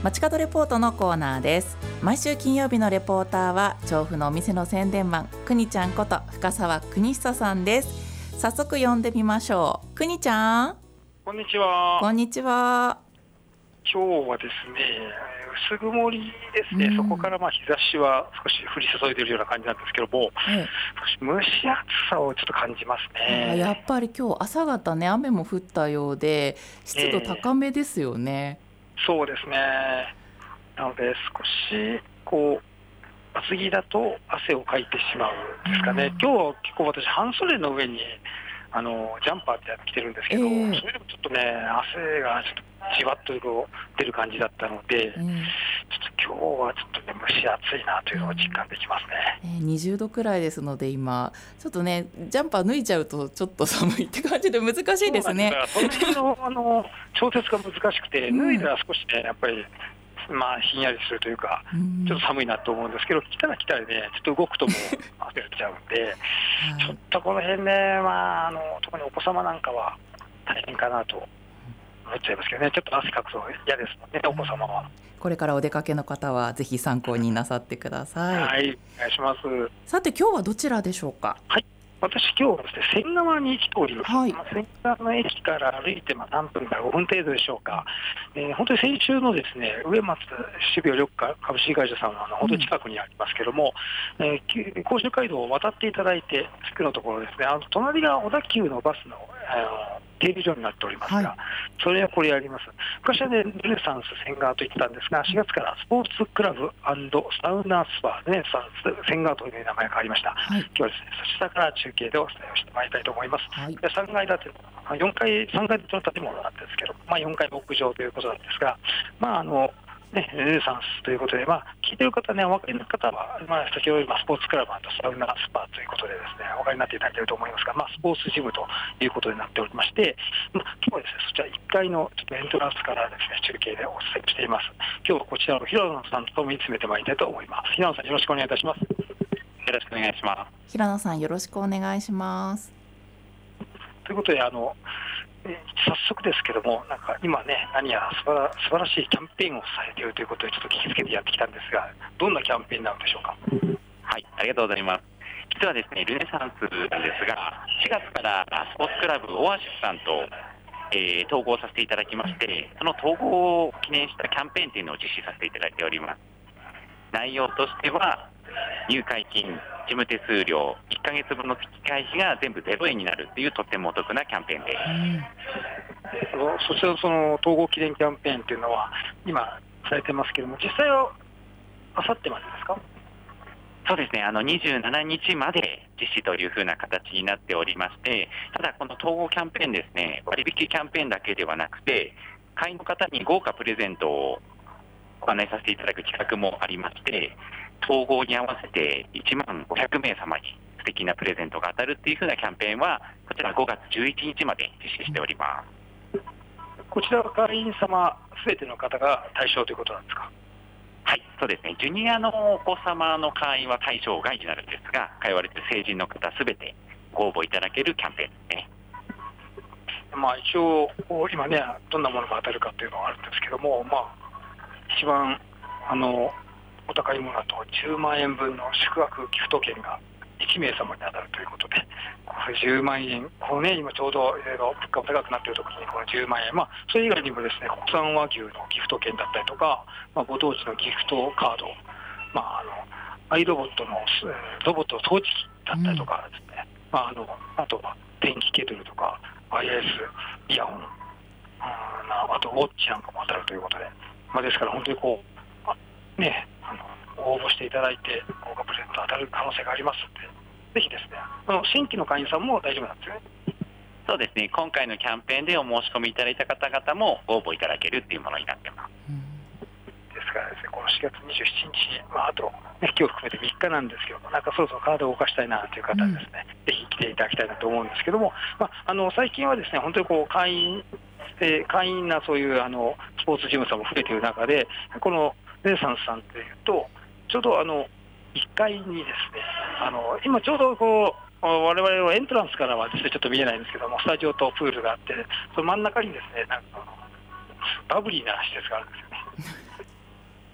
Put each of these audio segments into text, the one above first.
街角レポートのコーナーです。毎週金曜日のレポーターは調布のお店の宣伝マン、くにちゃんこと深澤邦久さんです。早速呼んでみましょう。くにちゃん、 こんにちは。 こんにちは。 今日はですね、薄曇りですね。そこから日差しは少し降り注いでいるような感じなんですけども、少し蒸し暑さをちょっと感じますね。 やっぱり今日朝方ね、雨も降ったようで湿度高めですよね。 そうですね。なので少し厚着だと汗をかいてしまうんですかね。今日は結構私半袖の上にジャンパーってやってきてるんですけど、それでもちょっとね、汗がちょっとじわっと出る感じだったので、ちょっと今日はちょっとね、蒸し暑いなというのを実感できますね。 20度くらいですので、今ちょっとねジャンパー脱いちゃうとちょっと寒いって感じで難しいですね。 その辺の調節が難しくて、脱いだら少しねやっぱりひんやりするというか、ちょっと寒いなと思うんですけど、来たらね、ちょっと動くともう汗が出ちゃうんで、ちょっとこの辺ね、特にお子様なんかは大変かなと思っちゃいますけどね。ちょっと汗かくと嫌ですもんね、お子様は。 これからお出かけの方はぜひ参考になさってください。 はい、お願いします。 さて今日はどちらでしょうか。 はい、私今日はですね、仙川に来ております。仙川の駅から歩いて何分から5分程度でしょうか。本当に先週のですね、上松渋谷緑化株式会社さんは本当に近くにありますけども、甲州街道を渡っていただいてすぐのところですね、隣が小田急のバスの停留所になっておりますが、それはこれやります。昔はね、ルネサンス仙川と言ってたんですが、4月からスポーツクラブ&サウナスパルネサンス仙川という名前が変わりました。今日はですね、そちらから中継でお伝えをしてまいりたいと思います。3階建ての3階建ての建物なんですけど、4階屋上ということなんですが、ルネサンスということで、聞いている方ね、お分かりの方は、先ほどスポーツクラブ&サウナスパということでですね、お分かりになっていただいていると思いますが、スポーツジムということになっておりまして、今日はですね、そちら1階のちょっとエントランスからですね、中継でお伝えしています。今日はこちらの平野さんと見つめてまいりたいと思います。平野さん、よろしくお願いいたします。よろしくお願いします。 平野さん、よろしくお願いします。 ということで、早速ですけども、今ね、何やら素晴らしいキャンペーンをされているということで、ちょっと聞きつけてやってきたんですが、どんなキャンペーンなのでしょうか。 はい、ありがとうございます。実はですね、ルネサンスなんですが、4月からスポーツクラブオアシスさんと、統合させていただきまして、その統合を記念したキャンペーンというのを実施させていただいております。内容としては、入会金、事務手数料、1ヶ月分の月会費が全部0円になるというとってもお得なキャンペーンです。 そちらのその統合記念キャンペーンというのは今されてますけども、実際はあさってまでですか。 そうですね、27日まで実施というふうな形になっておりまして、ただこの統合キャンペーンですね、割引キャンペーンだけではなくて、会員の方に豪華プレゼントをご案内させていただく企画もありまして、統合に合わせて1万500名様に素敵なプレゼントが当たるっていう風なキャンペーンは、こちら5月11日まで実施しております。 こちらは会員様すべての方が対象ということなんですか。 はい、そうですね。ジュニアのお子様の会員は対象外になるんですが、通われている成人の方すべてご応募いただけるキャンペーンですね。 一応今ね、どんなものが当たるかというのがあるんですけども、一番お高いものだと10万円分の宿泊ギフト券が1名様に当たるということで、これ10万円、今ちょうどいろいろ物価も高くなっているところにこの10万円、それ以外にもですね、国産和牛のギフト券だったりとか、ご当地のギフトカード、アイロボットのロボット掃除機だったりとかですね、あとは電気ケトルとか、ワイヤレスイヤホン、あとウォッチなんかも当たるということで、ですから本当に応募していただいて豪華プレゼント当たる可能性がありますので、ぜひですね、新規の会員さんも大丈夫なんですよね。 そうですね、今回のキャンペーンでお申し込みいただいた方々もご応募いただけるっていうものになってます。 ですからですね、この4月27日、あと、今日含めて3日なんですけども、そろそろ体を動かしたいなという方はですね、ぜひ来ていただきたいなと思うんですけども、最近はですね、本当に会員なそういうスポーツジムさんも増えている中で、このレネサンスさんというと、ちょうど1階にですね、今ちょうど我々はエントランスからはですね、ちょっと見えないんですけども、スタジオとプールがあって、その真ん中にですね、バブリーな施設があるんですよね。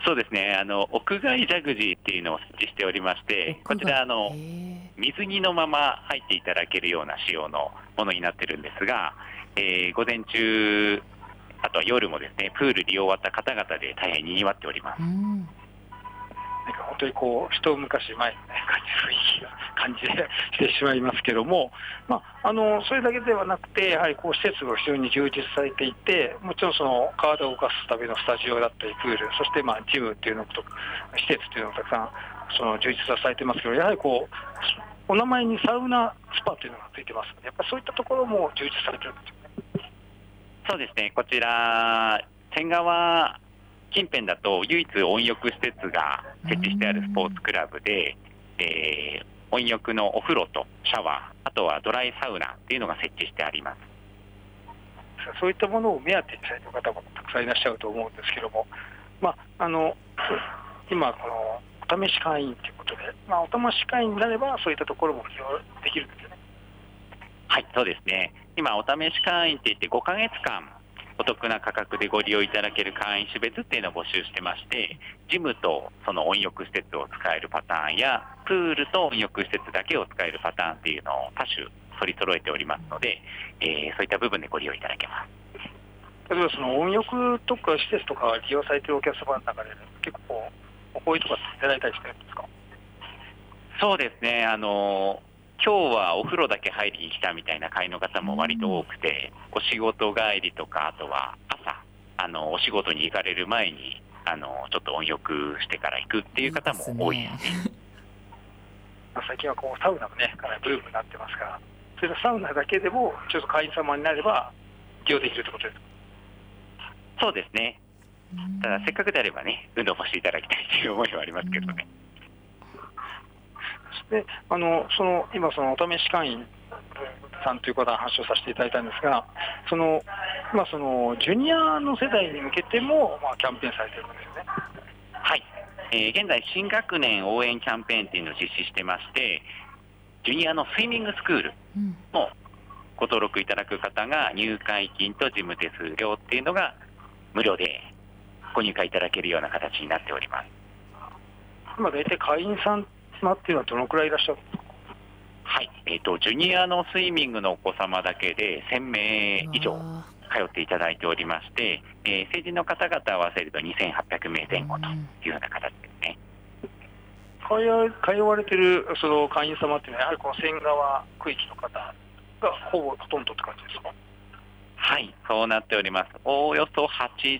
そうですね、屋外ジャグジーっていうのを設置しておりまして、こちら水着のまま入っていただけるような仕様のものになってるんですが、午前中、あとは夜もですね、プール利用終わった方々で大変にぎわっております。 なんか本当にこう一昔前の、ね、感じでしてしまいますけども、それだけではなくて、やはりこう施設が非常に充実されていて、もちろんその体を動かすためのスタジオだったり、プール、そしてジムっていうのと、施設っていうのがたくさんその充実されてますけど、やはりこう、お名前にサウナスパっていうのがついてますので、やっぱりそういったところも充実されてるんですよね。 そうですね、こちら、仙川近辺だと唯一温浴施設が設置してあるスポーツクラブで、温浴のお風呂とシャワー、あとはドライサウナっていうのが設置してあります。 そういったものを目当てにされている方もたくさんいらっしゃると思うんですけども、今このお試し会員ということで、お試し会員になればそういったところも利用できるんですよね。 はい、そうですね。今お試し会員っていって5ヶ月間お得な価格でご利用いただける会員種別っていうのを募集してまして、ジムとその温浴施設を使えるパターンや、プールと温浴施設だけを使えるパターンっていうのを多種取り揃えておりますので、そういった部分でご利用いただけます。 例えばその温浴とか施設とか利用されているお客様の中で、結構お声とかいただいたりしてるんですか？ そうですね、今日はお風呂だけ入りに来たみたいな会の方も割と多くて、お仕事帰りとか、あとは朝、お仕事に行かれる前にちょっと温浴してから行くっていう方も多いですね。 最近はこうサウナもね、かなりブームになってますから、それでサウナだけでもちょっと会員様になれば利用できるってことですか？ そうですね。ただせっかくであればね、運動もしていただきたいという思いはありますけどね。 で今、そのお試し会員さんという方の話をさせていただいたんですが、今、ジュニアの世代に向けても、キャンペーンされてるんですよね。 はい、現在、新学年応援キャンペーンっていうのを実施してまして、ジュニアのスイミングスクールもご登録いただく方が、入会金と事務手数料っていうのが無料でご入会いただけるような形になっております。 今、大体会員さんっていうのはどのくらいいらっしゃるんですか？ はい、ジュニアのスイミングのお子様だけで1000名以上通っていただいておりまして、成人の方々合わせると2800名前後というような形ですね。 通われてるその会員様っていうのは、やはりこの仙川区域の方がほとんどって感じですか？ はい、そうなっております。おおよそ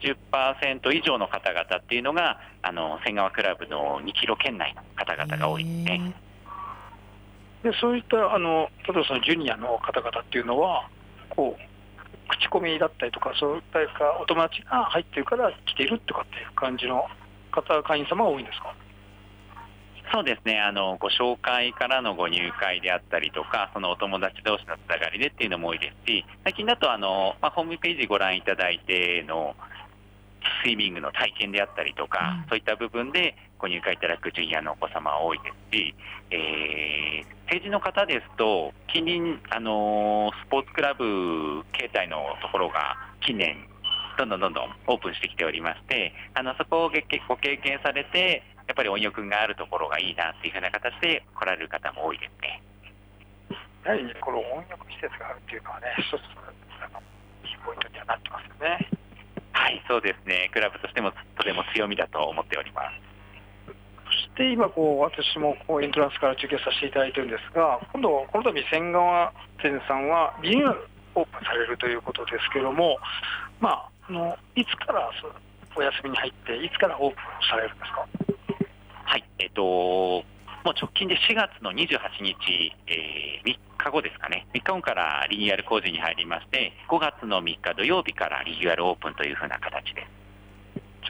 80% 以上の方々っていうのが、仙川クラブの2キロ圏内の方々が多いですね。 でそういった例えばそのジュニアの方々っていうのは、こう口コミだったりとか、そういったお友達が入ってるから来てるとかっていう感じの会員様が多いんですか？ そうですね、ご紹介からのご入会であったりとか、そのお友達同士のつながりでっていうのも多いですし、最近だとホームページご覧いただいてのスイミングの体験であったりとか、そういった部分でご入会いただくジュニアのお子様は多いですし、成人の方ですと、近隣スポーツクラブ形態のところが近年どんどんオープンしてきておりまして、そこをご経験されて、やっぱり温浴があるところがいいなっていうふうな形で来られる方も多いですね。 やはりこの温浴施設があるっていうのはね、一ついいポイントにはなってますよね。 はい、そうですね。クラブとしてもとても強みだと思っております。 そして今私もエントランスから中継させていただいてるんですが、この度仙川店さんはリニューアルオープンされるということですけども、いつからお休みに入っていつからオープンされるんですか？ はい、もう直近で4月の28日、3日後ですかね、3日後からリニューアル工事に入りまして、5月の3日土曜日からリニューアルオープンというふうな形です。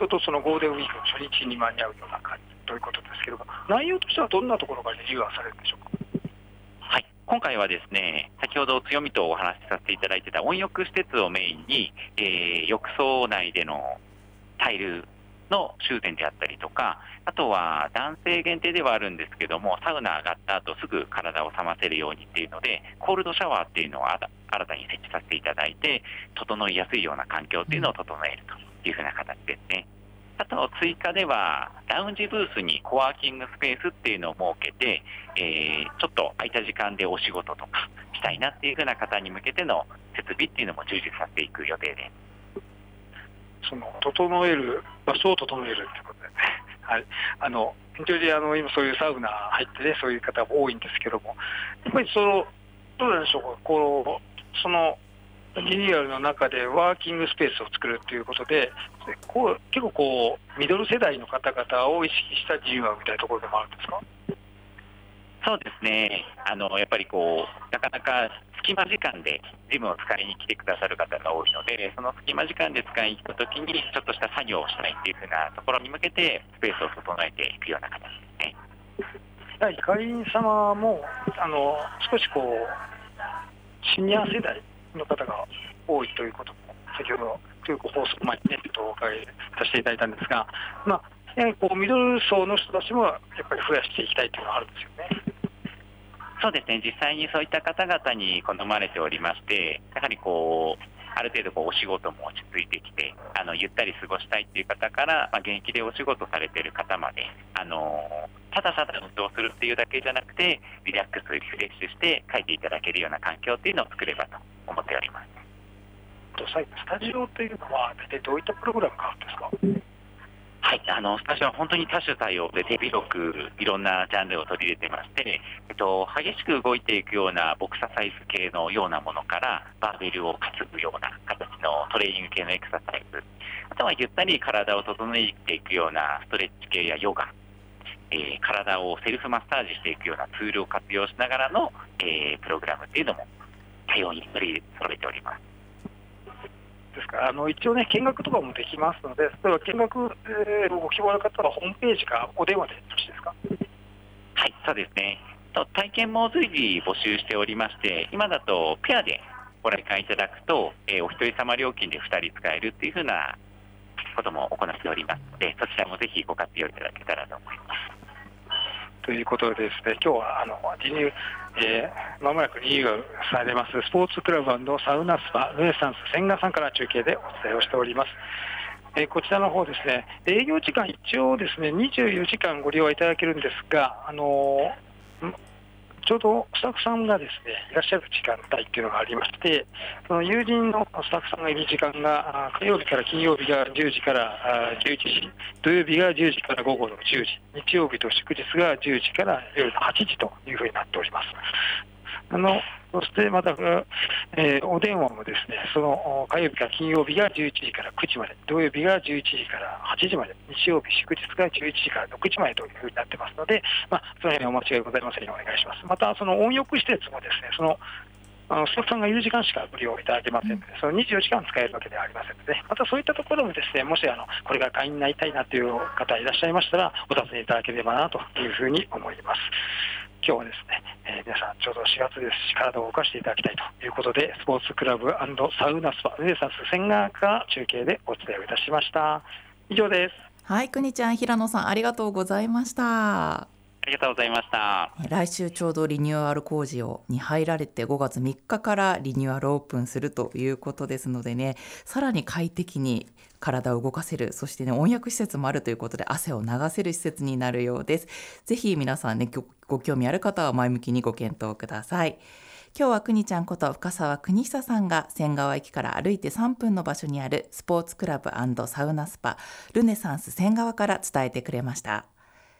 ちょうどそのゴールデンウィークの初日に間に合うような感じということですけれども、内容としてはどんなところがリニューアルされるんでしょうか？ はい、今回はですね、先ほど強みとお話しさせていただいてた温浴施設をメインに、浴槽内でのタイルの修繕であったりとか、あとは男性限定ではあるんですけども、サウナ上がった後すぐ体を冷ませるようにっていうので、コールドシャワーっていうのを新たに設置させていただいて、整いやすいような環境っていうのを整えるというふうな形ですね。 あと追加ではラウンジブースにコワーキングスペースっていうのを設けて、ちょっと空いた時間でお仕事とかしたいなっていう風な方に向けての設備っていうのも充実させていく予定です。 その整える場所を整えるということでね、はい、非常に今そういうサウナ入ってね、そういう方も多いんですけども、やっぱりどうなんでしょうか、そのリニューアルの中でワーキングスペースを作るということで、結構ミドル世代の方々を意識したリニューアルみたいなところでもあるんですか？ そうですね、やっぱりなかなか隙間時間でジムを使いに来てくださる方が多いので、その隙間時間で使いに来たときにちょっとした作業をしたいっていうふうなところに向けてスペースを整えていくような形ですね。 やはり会員様も少しシニア世代の方が多いということも先ほど教育放送前にねお伺いさせていただいたんですが、やはりミドル層の人たちもやっぱり増やしていきたいというのがあるんですよね。 そうですね、実際にそういった方々に好まれておりまして、やはりある程度お仕事も落ち着いてきてゆったり過ごしたいっていう方から、現役でお仕事されている方まで、ただただ運動するっていうだけじゃなくてリラックスリフレッシュして書いていただけるような環境っていうのを作ればと思っております。 最後スタジオというのは大体どういったプログラムがあるんですか？ はい、スタジオは本当に多種多様で手広くいろんなジャンルを取り入れてまして、激しく動いていくようなボクササイズ系のようなものからバーベルを担ぐような形のトレーニング系のエクササイズ、あとはゆったり体を整えていくようなストレッチ系やヨガ、体をセルフマッサージしていくようなツールを活用しながらの、プログラムっていうのも多様に取り揃えております。 ですから一応ね見学とかもできますので、例えば見学、ご希望の方はホームページかお電話でよろしいですか？ はい、そうですね。体験も随時募集しておりまして、今だとペアでご来館いただくと、お一人様料金で2人使えるっていう風なことも行っておりますので、そちらもぜひご活用いただけたらと思います。 ということでですね、今日はまもなくリニューアルされますスポーツクラブ&サウナスパルネサンス千賀さんから中継でお伝えをしております。こちらの方ですね、営業時間一応ですね24時間ご利用いただけるんですが、ちょうどスタッフさんがですねいらっしゃる時間帯っていうのがありまして、その友人のスタッフさんがいる時間が火曜日から金曜日が10時から11時、土曜日が10時から午後の10時、日曜日と祝日が10時から夜の8時というふうになっております。そしてまた、お電話もですね、その火曜日から金曜日が11時から9時まで、土曜日が11時から8時まで、日曜日祝日が11時から6時までというふうになってますので、その辺にお間違いございませんようお願いします。またその温浴施設もですね、スタッフさんがいる時間しかご利用いただけませんので、その24時間使えるわけではありませんので、またそういったところもですね、もしこれから会員になりたいなという方いらっしゃいましたら、お尋ねいただければなというふうに思います。今日はですね、皆さんちょうど4月ですし、体を動かしていただきたいということで、スポーツクラブ&サウナスパルネサンス千賀から中継でお伝えをいたしました。以上です。 はい、くにちゃん、平野さんありがとうございました。 ありがとうございました。 来週ちょうどリニューアル工事に入られて5月3日からリニューアルオープンするということですのでね、さらに快適に体を動かせる、そしてね温浴施設もあるということで汗を流せる施設になるようです。ぜひ皆さんねご興味ある方は前向きにご検討ください。今日はくにちゃんこと深澤邦久さんが仙川駅から歩いて3分の場所にあるスポーツクラブ&サウナスパルネサンス仙川から伝えてくれました。